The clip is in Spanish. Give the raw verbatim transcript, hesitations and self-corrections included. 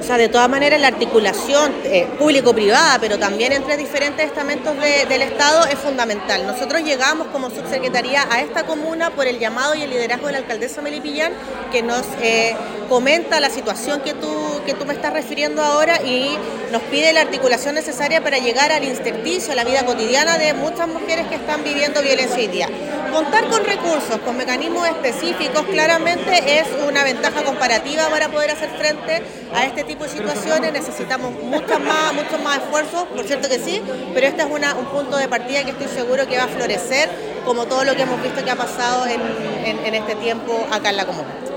sea, de todas maneras la articulación eh, público-privada, pero también entre diferentes estamentos de, del Estado es fundamental. Nosotros llegamos como subsecretaría a esta comuna por el llamado y el liderazgo de la alcaldesa Melipillán, que nos eh, comenta la situación que tú, que tú me estás refiriendo ahora y nos pide la articulación necesaria para llegar al intersticio, a la vida cotidiana de muchas mujeres que están viviendo violencia hoy día. Contar con recursos, con mecanismos específicos, claramente es una ventaja comparativa para poder hacer frente a este tipo de situaciones. Necesitamos muchos más, muchos más esfuerzos, por cierto que sí, pero este es una, un punto de partida que estoy seguro que va a florecer, como todo lo que hemos visto que ha pasado en, en, en este tiempo acá en la comuna.